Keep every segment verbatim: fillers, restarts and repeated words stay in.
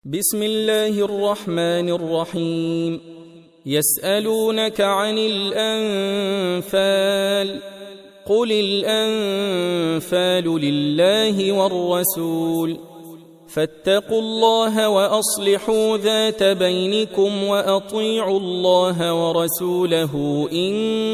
بسم الله الرحمن الرحيم. يسألونك عن الأنفال قل الأنفال لله والرسول فاتقوا الله وأصلحوا ذات بينكم وأطيعوا الله ورسوله إن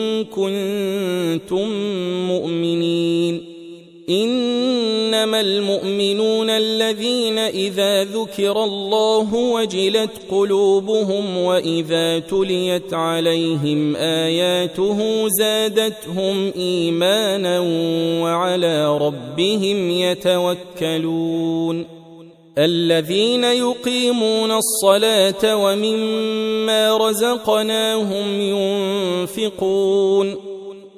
كنتم مؤمنين. إنما المؤمنون الذين إذا ذكر الله وجلت قلوبهم وإذا تليت عليهم آياته زادتهم إيمانا وعلى ربهم يتوكلون. الذين يقيمون الصلاة ومما رزقناهم ينفقون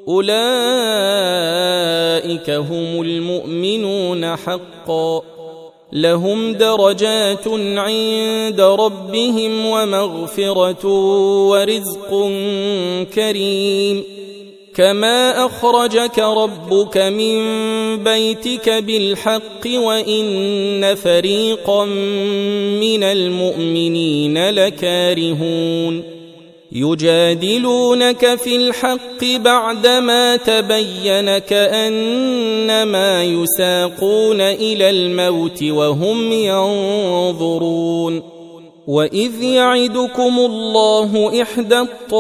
أولئك هم المؤمنون حقا لهم درجات عند ربهم ومغفرة ورزق كريم. كما أخرجك ربك من بيتك بالحق وإن فريقا من المؤمنين لكارهون يجادلونك في الحق بعدما تبين كأنما يساقون إلى الموت وهم ينظرون. وإذ يعدكم الله إحدى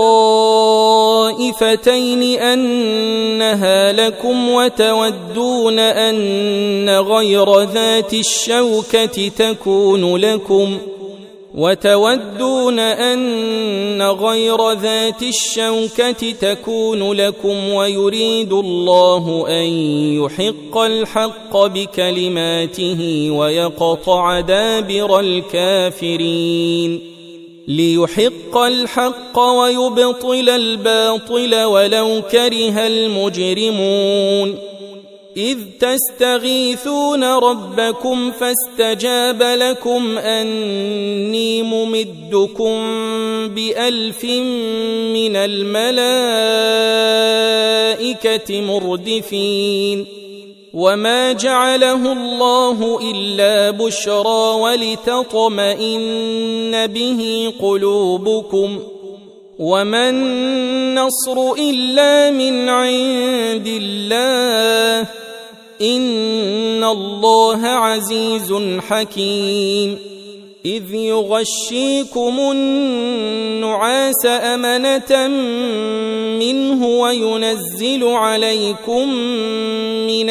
الطائفتين أنها لكم وتودون أن غير ذات الشوكة تكون لكم وتودون أن غير ذات الشوكة تكون لكم ويريد الله أن يحق الحق بكلماته ويقطع دابر الكافرين. ليحق الحق ويبطل الباطل ولو كره المجرمون. إذ تستغيثون ربكم فاستجاب لكم أني ممدكم بألف من الملائكة مردفين. وما جعله الله إلا بشرى ولتطمئن به قلوبكم وما النصر إلا من عند الله إن الله عزيز حكيم. إذ يغشيكم النعاس أمنة منه وينزل عليكم من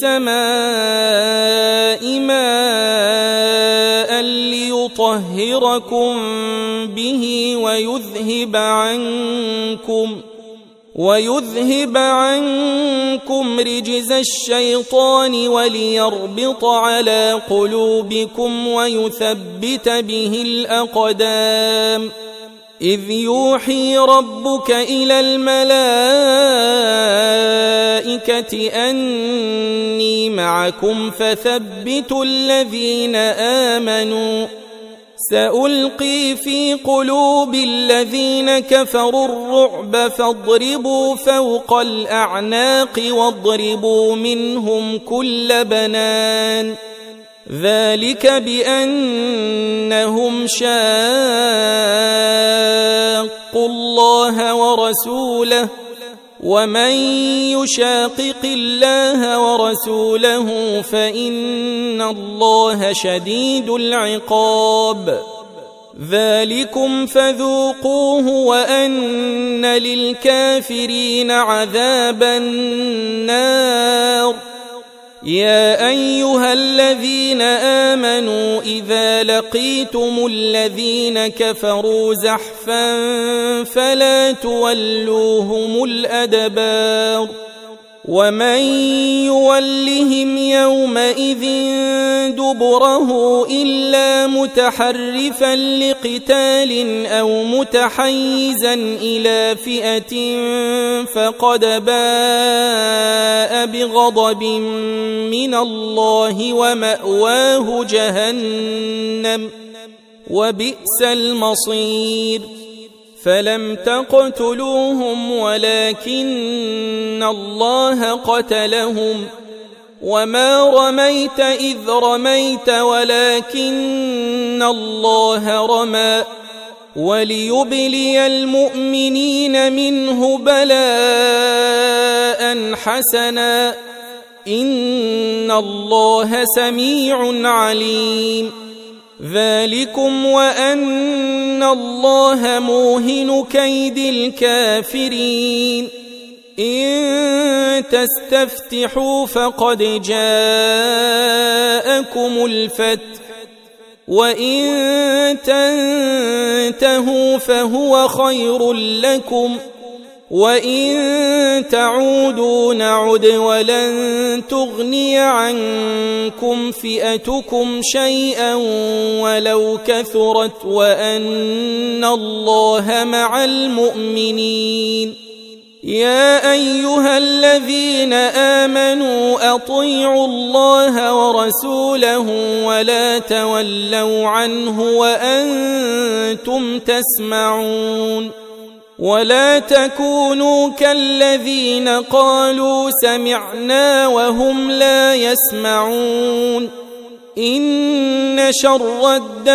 السماء ماء ليطهركم به ويذهب عنكم ويذهب عنكم رجز الشيطان وليربط على قلوبكم ويثبت به الأقدام. إذ يوحي ربك إلى الملائكة أني معكم فثبتوا الذين آمنوا سألقي في قلوب الذين كفروا الرعب فاضربوا فوق الأعناق واضربوا منهم كل بنان. ذلك بأنهم شاقوا الله ورسوله ومن يشاقق الله ورسوله فإن الله شديد العقاب. ذلكم فذوقوه وأن للكافرين عذاب النار. يا أيها الذين آمنوا إذا لقيتم الذين كفروا زحفا فلا تولوهم الأدبار. ومن يولهم يومئذ دبره إلا متحرفا لقتال أو متحيزا إلى فئة فقد باء بغضب من الله ومأواه جهنم وبئس المصير. فلم تقتلوهم ولكن الله قتلهم وما رميت إذ رميت ولكن الله رمى وليبلي المؤمنين منه بلاء حسنا إن الله سميع عليم ذلكم وأن الله موهن كيد الكافرين إن تستفتحوا فقد جاءكم الفتح وإن تنتهوا فهو خير لكم وإن تعودوا نعد ولن تغني عنكم فئتكم شيئا ولو كثرت وأن الله مع المؤمنين يا أيها الذين آمنوا أطيعوا الله ورسوله ولا تولوا عنه وأنتم تسمعون ولا تكونوا كالذين قالوا سمعنا وهم لا يسمعون إن شر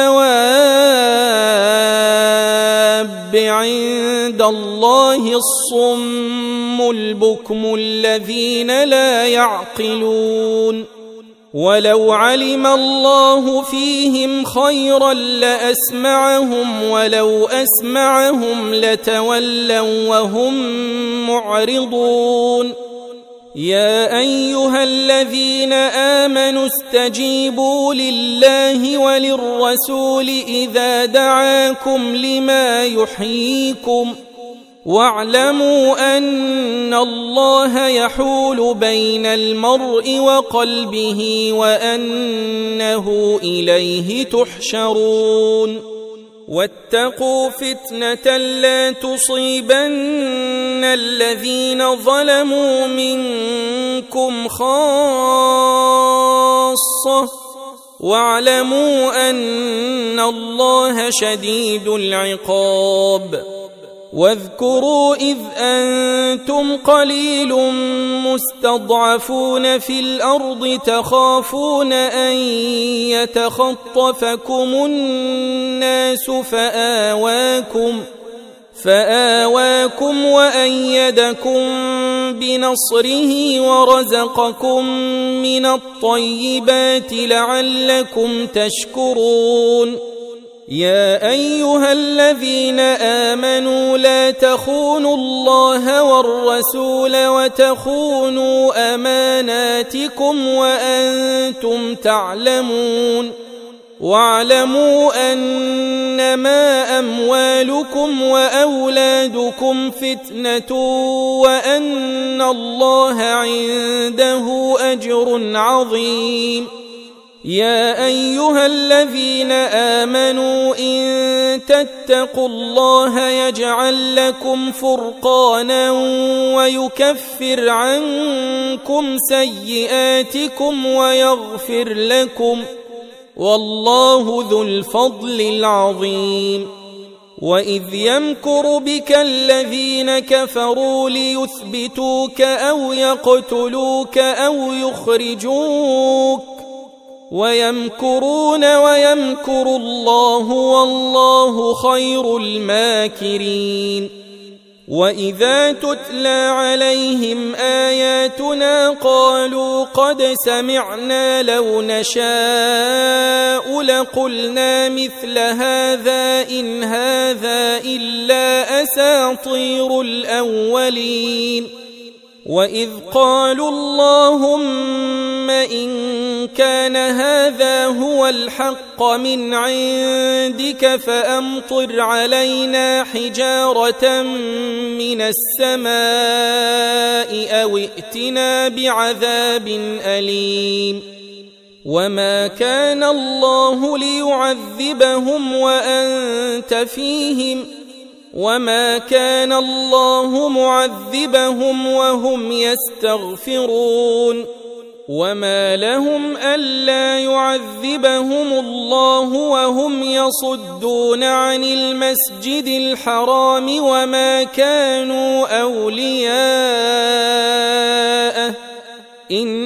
الدواب عند الله الصم البكم الذين لا يعقلون ولو علم الله فيهم خيرا لأسمعهم ولو أسمعهم لتولوا وهم معرضون يا أيها الذين آمنوا استجيبوا لله وللرسول إذا دعاكم لما يحييكم واعلموا أن الله يحول بين المرء وقلبه وأنه إليه تحشرون واتقوا فتنة لا تصيبن الذين ظلموا منكم خاصة واعلموا أن الله شديد العقاب واذكروا إذ أنتم قليل مستضعفون في الأرض تخافون أن يتخطفكم الناس فآواكم فآواكم وأيدكم بنصره ورزقكم من الطيبات لعلكم تشكرون يا أيها الذين آمنوا لا تخونوا الله والرسول وتخونوا أماناتكم وأنتم تعلمون واعلموا أنما أموالكم وأولادكم فتنة وأن الله عنده أجر عظيم يا أيها الذين آمنوا إن تتقوا الله يجعل لكم فرقانا ويكفر عنكم سيئاتكم ويغفر لكم والله ذو الفضل العظيم وإذ يمكر بك الذين كفروا ليثبتوك أو يقتلوك أو يخرجوك ويمكرون ويمكر الله والله خير الماكرين وإذا تتلى عليهم آياتنا قالوا قد سمعنا لو نشاء لقلنا مثل هذا إن هذا إلا أساطير الأولين وإذ قالوا اللهم إن كان هذا هو الحق من عندك فأمطر علينا حجارة من السماء أو ائتنا بعذاب أليم وما كان الله ليعذبهم وأنت فيهم وما كان الله معذبهم وهم يستغفرون وما لهم ألا يعذبهم الله وهم يصدون عن المسجد الحرام وما كانوا أولياءه إن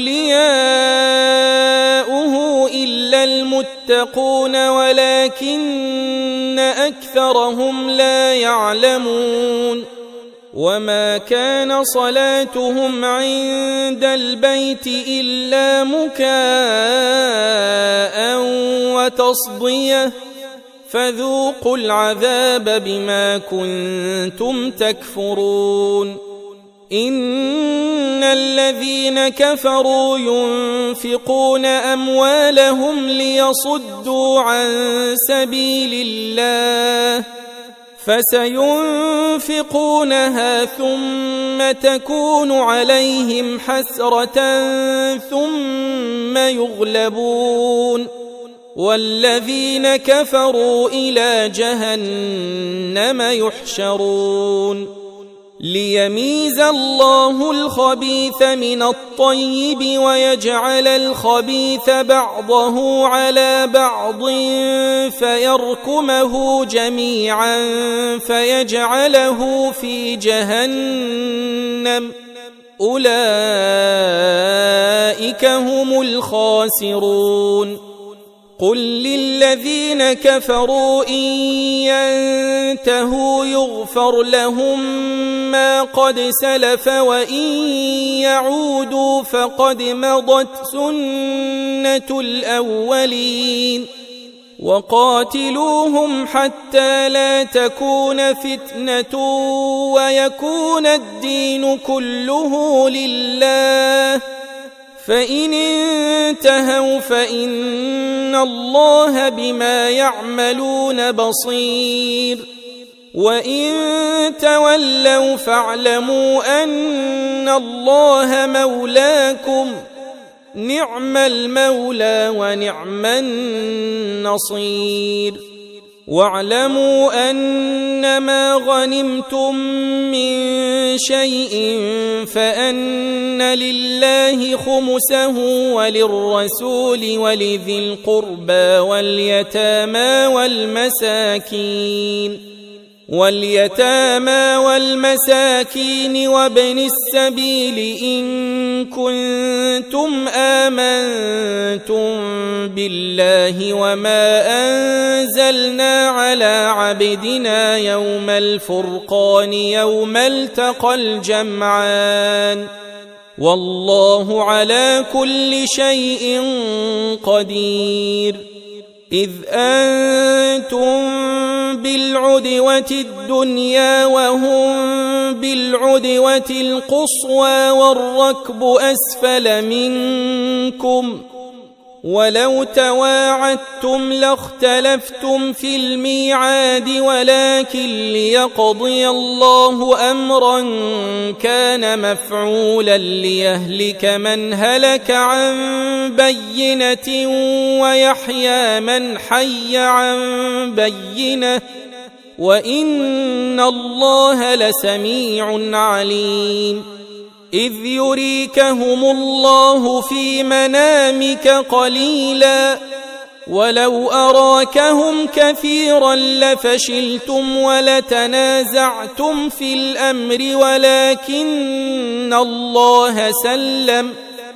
أولياؤه إلا المتقون ولكن أكثرهم لا يعلمون وما كان صلاتهم عند البيت إلا مكاء وتصدية فذوقوا العذاب بما كنتم تكفرون إن الذين كفروا ينفقون أموالهم ليصدوا عن سبيل الله فسينفقونها ثم تكون عليهم حسرة ثم يغلبون والذين كفروا إلى جهنم يحشرون ليميز الله الخبيث من الطيب ويجعل الخبيث بعضه على بعض فيركمه جميعا فيجعله في جهنم أولئك هم الخاسرون قل للذين كفروا إن ينتهوا يغفر لهم ما قد سلف وإن يعودوا فقد مضت سنة الأولين وقاتلوهم حتى لا تكون فتنة ويكون الدين كله لله فإن انتهوا فإن الله بما يعملون بصير وإن تولوا فاعلموا أن الله مولاكم نعم المولى ونعم النصير واعلموا أنما غنمتم من شيء فأن لله خمسه وللرسول ولذي القربى واليتامى والمساكين واليتامى والمساكين وابن السبيل إن كنتم آمنتم بالله وما أنزلنا على عبدنا يوم الفرقان يوم التقى الجمعان والله على كل شيء قدير إذ أنتم بالعدوة الدنيا وهم بالعدوة القصوى والركب أسفل منكم ولو تواعدتم لاختلفتم في الميعاد ولكن ليقضي الله أمرا كان مفعولا ليهلك من هلك عن بينة ويحيى من حي عن بينة وإن الله لسميع عليم إذ يريكهم الله في منامك قليلا ولو أراكهم كثيرا لفشلتم ولتنازعتم في الأمر ولكن الله سلم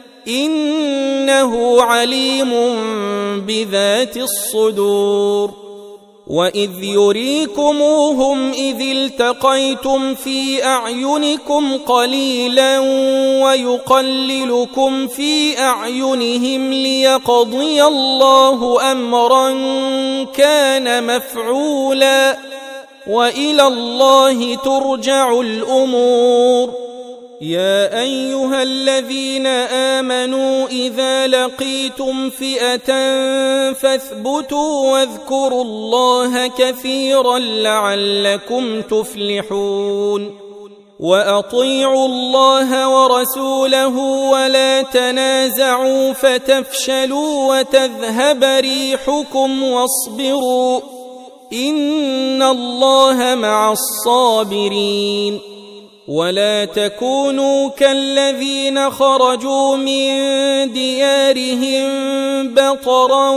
إنه عليم بذات الصدور وإذ يريكموهم إذ التقيتم في أعينكم قليلا ويقللكم في أعينهم ليقضي الله أمرا كان مفعولا وإلى الله ترجع الأمور يا أيها الذين آمنوا إذا لقيتم فئة فاثبتوا واذكروا الله كثيرا لعلكم تفلحون وأطيعوا الله ورسوله ولا تنازعوا فتفشلوا وتذهب ريحكم واصبروا إن الله مع الصابرين ولا تكونوا كالذين خرجوا من ديارهم بطرا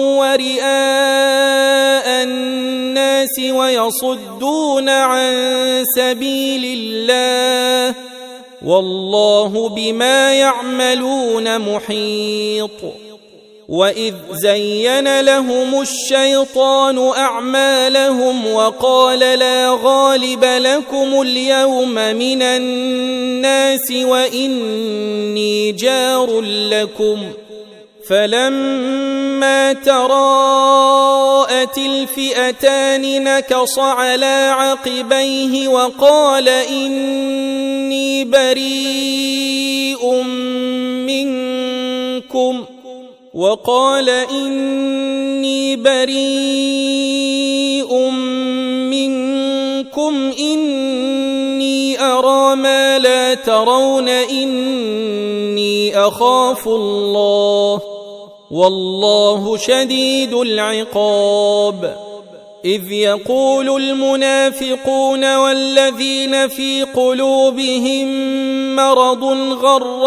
ورئاء الناس ويصدون عن سبيل الله والله بما يعملون محيط. وإذ زين لهم الشيطان أعمالهم وقال لا غالب لكم اليوم من الناس وإني جار لكم، فلما تراءت الفئتان نكص على عقبيه وقال إني بريء منكم وقال إني بريء منكم إني أرى ما لا ترون إني أخاف الله والله شديد العقاب. إذ يقول المنافقون والذين في قلوبهم مرض غر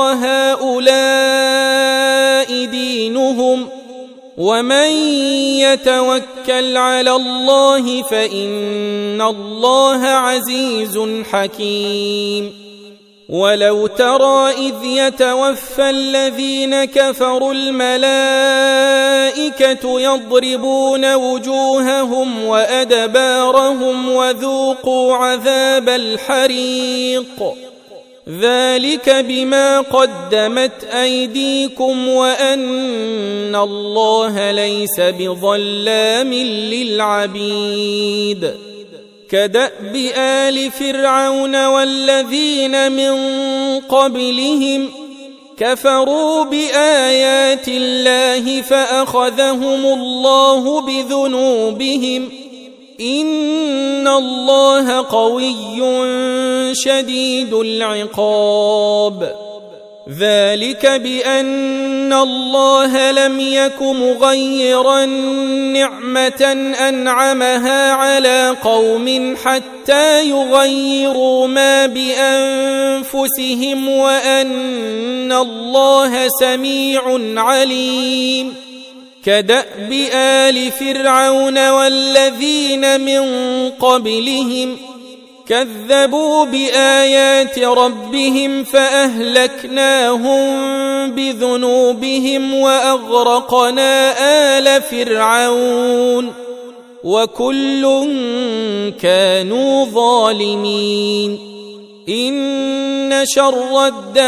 هؤلاء دينهم ومن يتوكل على الله فإن الله عزيز حكيم. ولو ترى إذ يتوفى الذين كفروا الملائكة يضربون وجوههم وأدبارهم وذوقوا عذاب الحريق ذلك بما قدمت أيديكم وأن الله ليس بظلام للعبيد. كدأب آل فرعون والذين من قبلهم كفروا بآيات الله فأخذهم الله بذنوبهم إن الله قوي شديد العقاب. ذلك بأن الله لم يك مغيرا نعمة أنعمها على قوم حتى يغيروا ما بأنفسهم وأن الله سميع عليم. كدأب آل فرعون والذين من قبلهم كذبوا بآيات ربهم فأهلكناهم بذنوبهم وأغرقنا آل فرعون وكل كانوا ظالمين. إن شر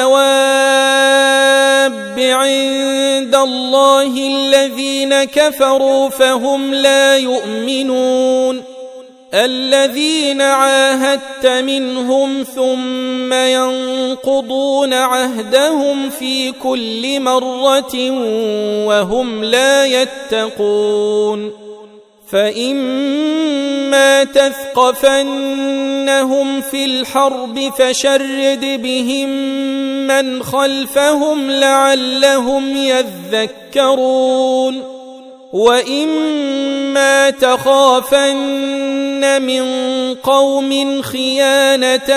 الدواب عند الله الذين كفروا فهم لا يؤمنون الذين عاهدت منهم ثم ينقضون عهدهم في كل مرة وهم لا يتقون. فإما تثقفنهم في الحرب فشرد بهم من خلفهم لعلهم يذكرون. وإما تخافن من قوم خيانة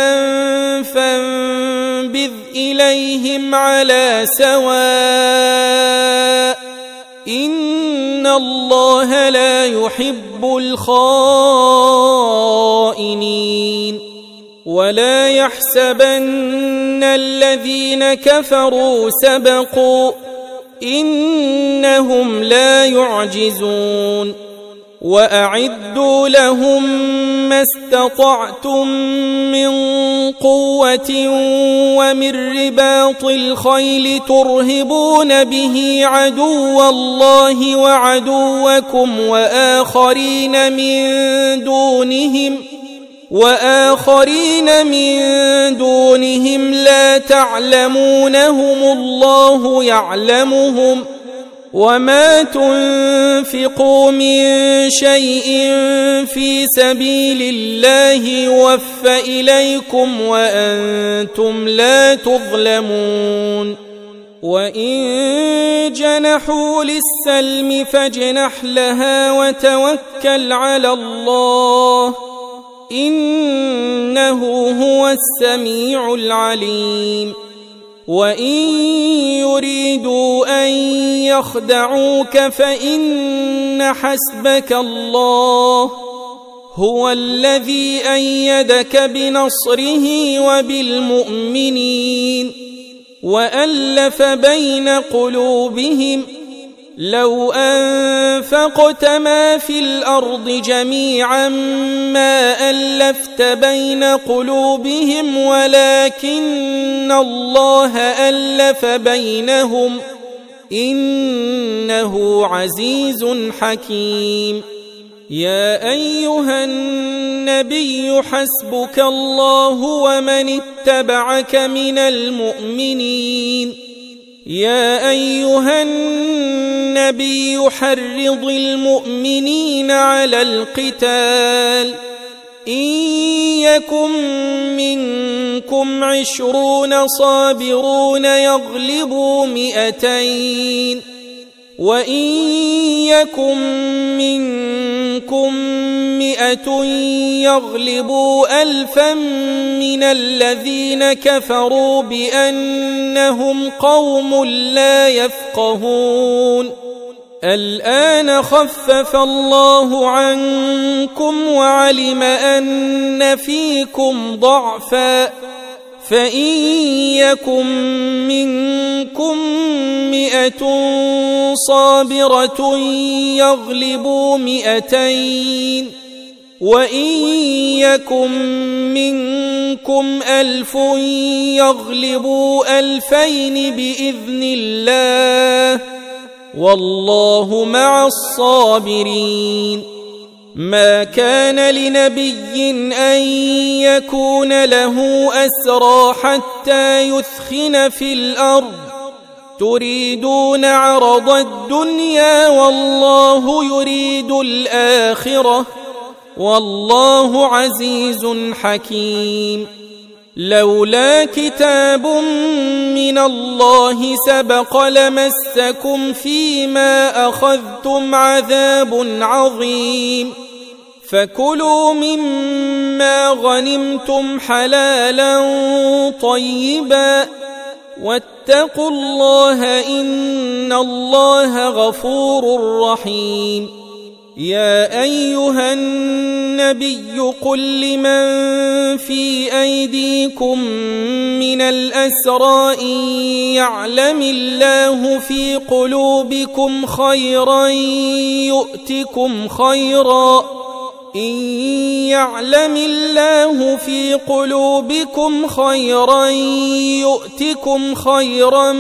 فانبذ إليهم على سواء إن الله لا يحب الخائنين. ولا يحسبن الذين كفروا سبقوا إنهم لا يعجزون. وأعدوا لهم ما استطعتم من قوة ومن رباط الخيل ترهبون به عدو الله وعدوكم وآخرين من دونهم وآخرين من دونهم لا تعلمونهم الله يعلمهم وما تنفقوا من شيء في سبيل الله يوفى إليكم وأنتم لا تظلمون. وإن جنحوا للسلم فاجنح لها وتوكل على الله إنه هو السميع العليم. وإن يريدوا أن يخدعوك فإن حسبك الله هو الذي أيدك بنصره وبالمؤمنين وألف بين قلوبهم لو أنفقت ما في الأرض جميعا ما ألفت بين قلوبهم ولكن الله ألف بينهم إنه عزيز حكيم. يا أيها النبي حسبك الله ومن اتبعك من المؤمنين. يا أيها النبي حرض المؤمنين على القتال إن يكن منكم عشرون صابرون يغلبوا مئتين وإن يكن منكم مئة يغلبوا ألفا من الذين كفروا بأنهم قوم لا يفقهون. الآن خفف الله عنكم وعلم أن فيكم ضعفا فإن يكن منكم مئة صابرة يغلبوا مئتين وإن يكن منكم ألف يغلبوا ألفين بإذن الله والله مع الصابرين. ما كان لنبي أن يكون له أسرى حتى يثخن في الأرض تريدون عرض الدنيا والله يريد الآخرة والله عزيز حكيم. لولا كتاب من الله سبق لمسكم فيما أخذتم عذاب عظيم فكلوا مما غنمتم حلالا طيبا واتقوا الله إن الله غفور رحيم. يا أيها النبي قل لمن في أيديكم من الأسرى إن يعلم الله في قلوبكم خيرا يؤتكم خيرا إن يعلم الله في قلوبكم خيرا يؤتكم خيرا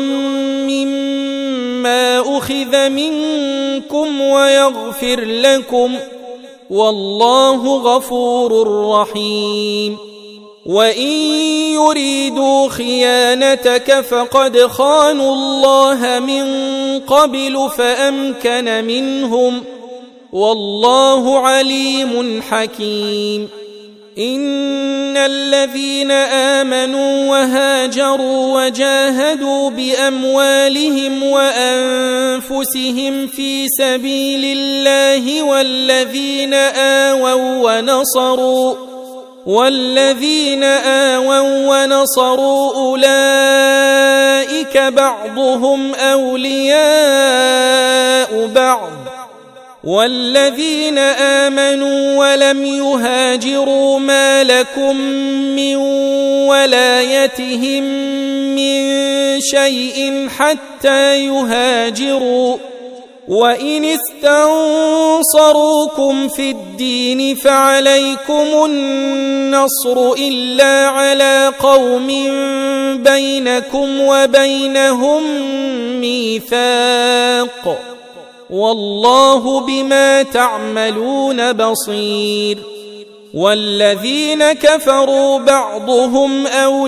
مما أخذ منكم ويغفر لكم والله غفور رحيم. وإن يريدوا خيانتك فقد خانوا الله من قبل فأمكن منهم والله عليم حكيم. إن الذين آمنوا وهاجروا وجاهدوا بأموالهم وأنفسهم في سبيل الله والذين آووا ونصروا والذين آووا ونصروا أولئك بعضهم أولياء بعض والذين آمنوا ولم يهاجروا ما لكم من ولايتهم من شيء حتى يهاجروا وإن استنصروكم في الدين فعليكم النصر إلا على قوم بينكم وبينهم ميثاق والله بما تعملون بصير. والذين كفروا بعضهم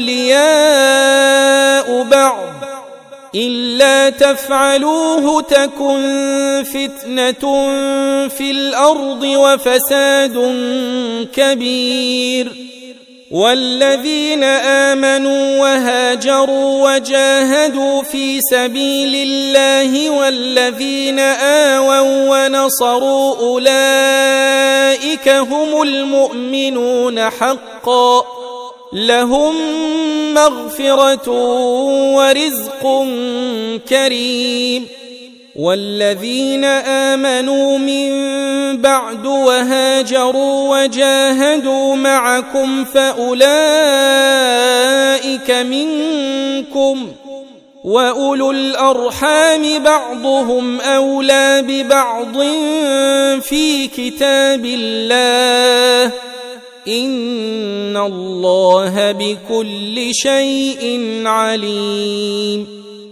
أولياء بعض إلا تفعلوه تكن فتنة في الأرض وفساد كبير. والذين آمنوا وهاجروا وجاهدوا في سبيل الله والذين آووا ونصروا أولئك هم المؤمنون حقا لهم مغفرة ورزق كريم. والذين آمنوا من بعد وهاجروا وجاهدوا معكم فأولئك منكم، وأولو الأرحام بعضهم أولى ببعض في كتاب الله، إن الله بكل شيء عليم.